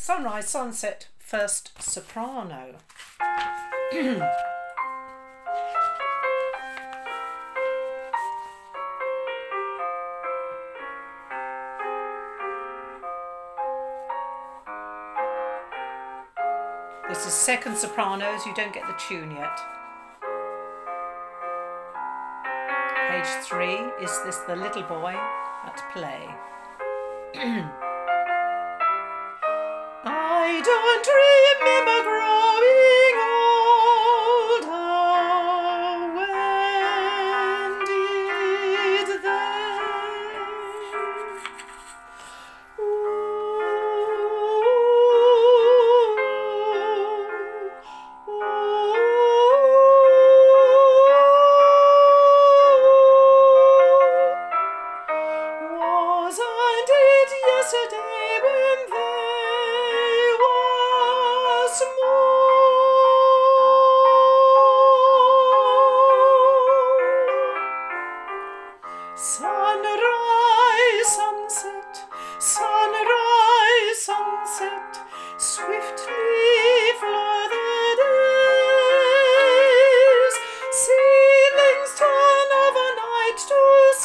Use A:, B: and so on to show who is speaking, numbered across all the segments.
A: Sunrise, sunset, first soprano. This is second sopranos, you don't get the tune yet. Page 3, is this the little boy at play? I don't remember growing older, when did wasn't it yesterday when they were small? Sunrise, sunset, sunrise, sunset, swiftly fly the days. Ceilings turn overnight to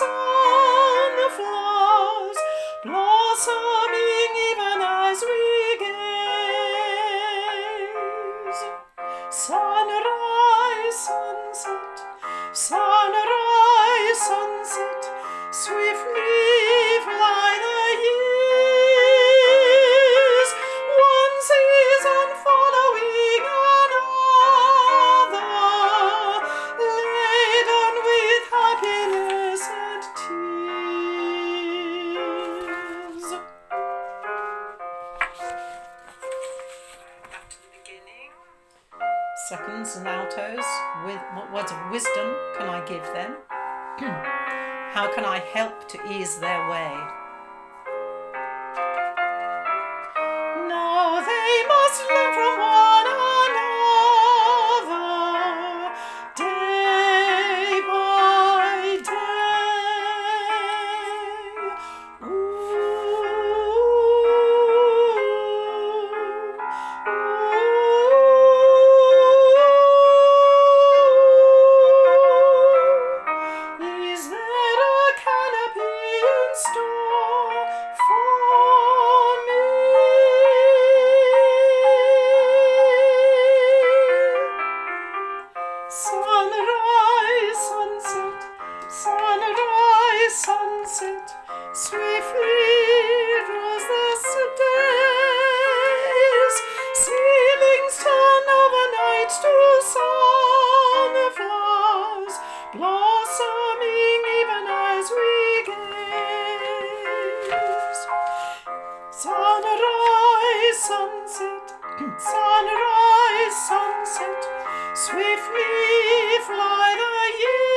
A: sunflowers, blossoming even as we gaze. Sunrise, sunset, sunrise, sunset, swiftly fly the years. One season following another, laden with happiness and tears. Back to the beginning. Seconds and altos. With what words of wisdom can I give them? How can I help to ease their way? Now they must learn from one another, day by day. Is there a canopy in store for me? Sunrise, sunset, sunrise, sunset, swiftly draws the days. Ceilings turn overnight to sunflowers, blossoming even as we gaze. Sunrise, sunset, sunrise, sunset, swiftly fly the years.